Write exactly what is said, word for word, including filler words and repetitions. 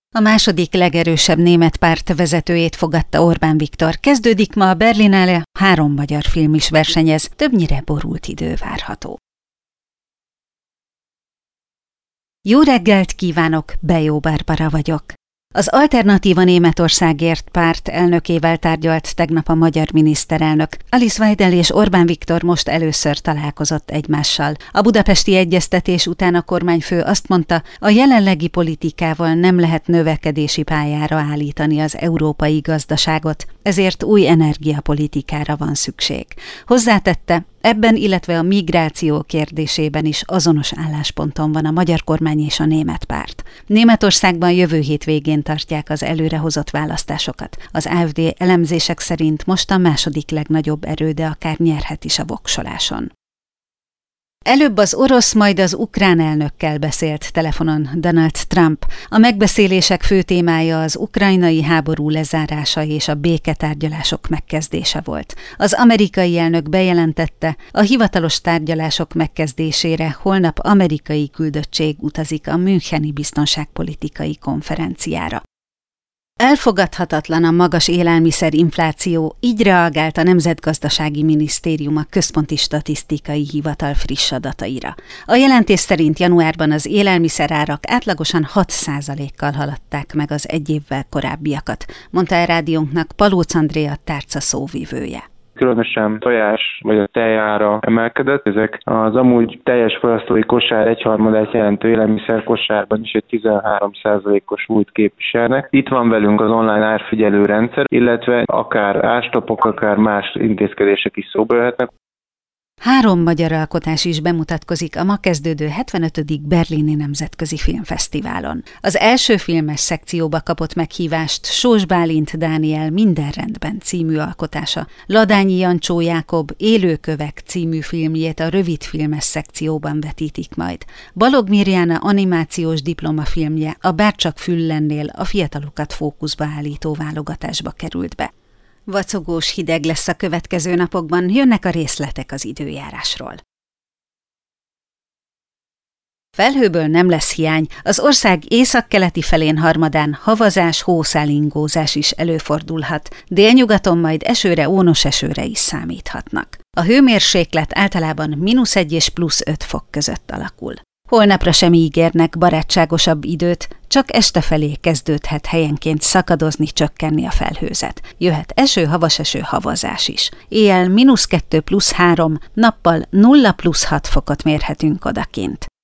A második legerősebb német párt vezetőjét fogadta Orbán Viktor. Kezdődik ma a Berlinale, három magyar film is versenyez, többnyire borult idő várható. Jó reggelt kívánok, Bejó Barbara vagyok. Az Alternatíva Németországért párt elnökével tárgyalt tegnap a magyar miniszterelnök. Alice Weidel és Orbán Viktor most először találkozott egymással. A budapesti egyeztetés után a kormányfő azt mondta, a jelenlegi politikával nem lehet növekedési pályára állítani az európai gazdaságot, ezért új energiapolitikára van szükség. Hozzátette, ebben, illetve a migráció kérdésében is azonos állásponton van a magyar kormány és a német párt. Németországban jövő hét végén tartják az előrehozott választásokat. Az AfD elemzések szerint most a második legnagyobb erő, de akár nyerhet is a voksoláson. Előbb az orosz, majd az ukrán elnökkel beszélt telefonon Donald Trump. A megbeszélések fő témája az ukrajnai háború lezárása és a béketárgyalások megkezdése volt. Az amerikai elnök bejelentette, a hivatalos tárgyalások megkezdésére holnap amerikai küldöttség utazik a Müncheni biztonságpolitikai konferenciára. Elfogadhatatlan a magas élelmiszerinfláció, így reagált a Nemzetgazdasági Minisztérium a Központi Statisztikai Hivatal friss adataira. A jelentés szerint januárban az élelmiszerárak átlagosan hat százalékkal haladták meg az egy évvel korábbiakat, mondta a rádiónknak Palóc Andrea tárca szóvivője. Különösen tojás vagy a tejára emelkedett. Ezek az amúgy teljes fogyasztói kosár egyharmadát jelentő élelmiszer kosárban is egy tizenhárom százalékos súlyt képviselnek. Itt van velünk az online árfigyelő rendszer, illetve akár ástopok, akár más intézkedések is szóba jöhetnek. Három magyar alkotás is bemutatkozik a ma kezdődő hetvenötödik Berlini Nemzetközi Filmfesztiválon. Az első filmes szekcióba kapott meghívást Sós Bálint Dániel Minden rendben című alkotása. Ladányi Jancsó Jákob Élőkövek című filmjét a rövidfilmes szekcióban vetítik majd. Balog Mirjána animációs diplomafilmje a Bárcsak Füllennél a fiatalokat fókuszba állító válogatásba került be. Vacogós hideg lesz a következő napokban, jönnek a részletek az időjárásról. Felhőből nem lesz hiány, az ország északkeleti felén harmadán havazás, hószálingózás is előfordulhat, délnyugaton majd esőre, ónos esőre is számíthatnak. A hőmérséklet általában mínusz egy és plusz öt fok között alakul. Holnapra sem ígérnek barátságosabb időt, csak este felé kezdődhet helyenként szakadozni, csökkenni a felhőzet. Jöhet eső, havas eső, havazás is. Éjjel mínusz kettő plusz három, nappal nulla plusz hat fokot mérhetünk odakint.